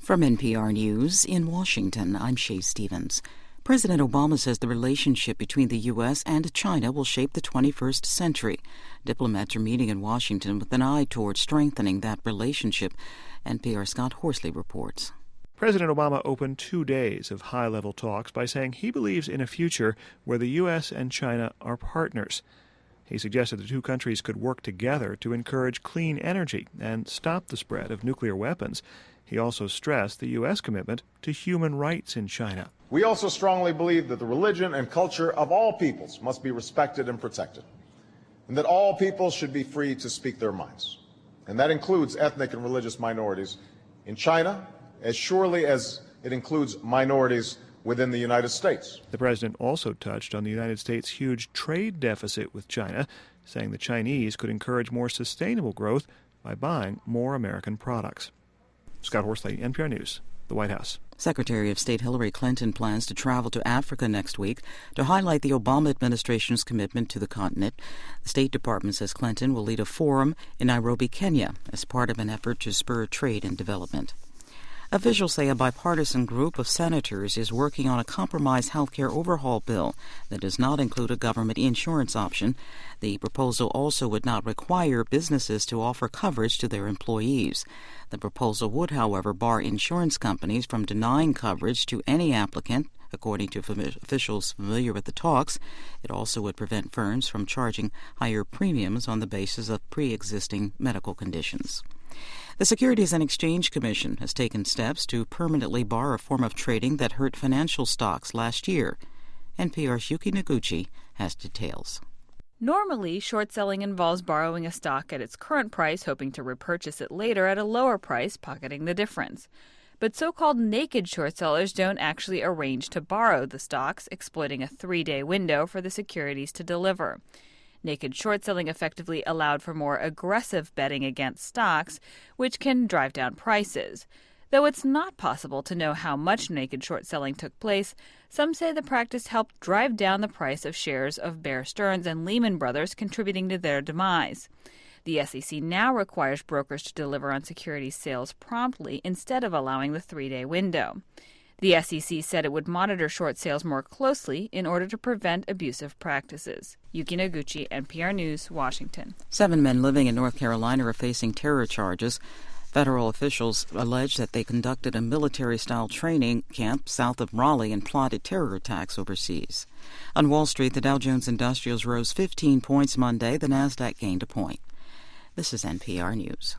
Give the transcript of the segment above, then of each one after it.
From NPR News in Washington, I'm Shay Stevens. President Obama says the relationship between the U.S. and China will shape the 21st century. Diplomats are meeting in Washington with an eye toward strengthening that relationship. NPR's Scott Horsley reports. President Obama opened 2 days of high-level talks by saying he believes in a future where the U.S. and China are partners. He suggested the two countries could work together to encourage clean energy and stop the spread of nuclear weapons. He also stressed the U.S. commitment to human rights in China. We also strongly believe that the religion and culture of all peoples must be respected and protected, and that all peoples should be free to speak their minds. And that includes ethnic and religious minorities in China, as surely as it includes minorities within the United States. The president also touched on the United States' huge trade deficit with China, saying the Chinese could encourage more sustainable growth by buying more American products. Scott Horsley, NPR News, the White House. Secretary of State Hillary Clinton plans to travel to Africa next week to highlight the Obama administration's commitment to the continent. The State Department says Clinton will lead a forum in Nairobi, Kenya, as part of an effort to spur trade and development. Officials say a bipartisan group of senators is working on a compromise health care overhaul bill that does not include a government insurance option. The proposal also would not require businesses to offer coverage to their employees. The proposal would, however, bar insurance companies from denying coverage to any applicant, according to officials familiar with the talks. It also would prevent firms from charging higher premiums on the basis of pre-existing medical conditions. The Securities and Exchange Commission has taken steps to permanently bar a form of trading that hurt financial stocks last year. NPR's Yuki Noguchi has details. Normally, short selling involves borrowing a stock at its current price, hoping to repurchase it later at a lower price, pocketing the difference. But so-called naked short sellers don't actually arrange to borrow the stocks, exploiting a 3-day window for the securities to deliver. Naked short selling effectively allowed for more aggressive betting against stocks, which can drive down prices. Though it's not possible to know how much naked short selling took place, some say the practice helped drive down the price of shares of Bear Stearns and Lehman Brothers, contributing to their demise. The SEC now requires brokers to deliver on securities sales promptly instead of allowing the 3-day window. The SEC said it would monitor short sales more closely in order to prevent abusive practices. Yuki Noguchi, NPR News, Washington. 7 men living in North Carolina are facing terror charges. Federal officials allege that they conducted a military-style training camp south of Raleigh and plotted terror attacks overseas. On Wall Street, the Dow Jones Industrials rose 15 points Monday. The Nasdaq gained a point. This is NPR News.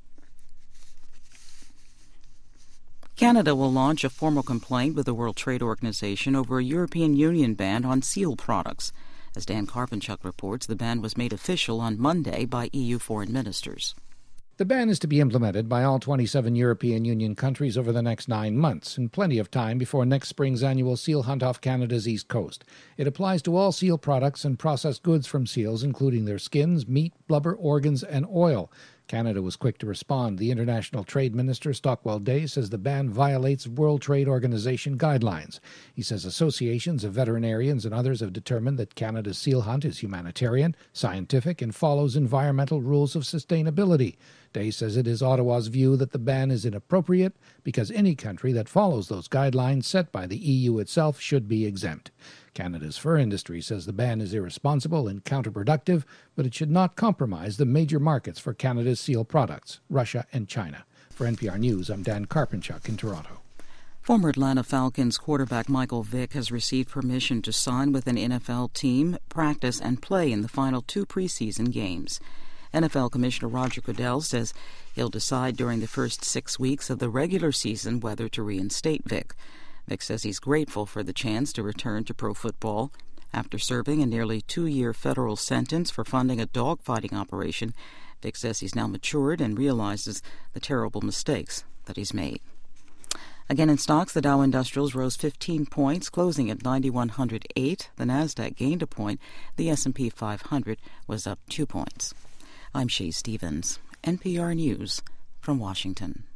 Canada will launch a formal complaint with the World Trade Organization over a European Union ban on seal products. As Dan Karpenchuk reports, the ban was made official on Monday by EU foreign ministers. The ban is to be implemented by all 27 European Union countries over the next 9 months, and plenty of time before next spring's annual seal hunt off Canada's east coast. It applies to all seal products and processed goods from seals, including their skins, meat, blubber, organs, and oil. Canada was quick to respond. The International Trade Minister, Stockwell Day, says the ban violates World Trade Organization guidelines. He says associations of veterinarians and others have determined that Canada's seal hunt is humanitarian, scientific, and follows environmental rules of sustainability. Day says it is Ottawa's view that the ban is inappropriate because any country that follows those guidelines set by the EU itself should be exempt. Canada's fur industry says the ban is irresponsible and counterproductive, but it should not compromise the major markets for Canada's seal products, Russia and China. For NPR News, I'm Dan Karpenchuk in Toronto. Former Atlanta Falcons quarterback Michael Vick has received permission to sign with an NFL team, practice, and play in the final 2 preseason games. NFL Commissioner Roger Goodell says he'll decide during the first 6 weeks of the regular season whether to reinstate Vick. Vick says he's grateful for the chance to return to pro football. After serving a nearly 2-year federal sentence for funding a dogfighting operation, Vick says he's now matured and realizes the terrible mistakes that he's made. Again in stocks, the Dow Industrials rose 15 points, closing at 9,108. The Nasdaq gained a point. The S&P 500 was up 2 points. I'm Shay Stevens, NPR News from Washington.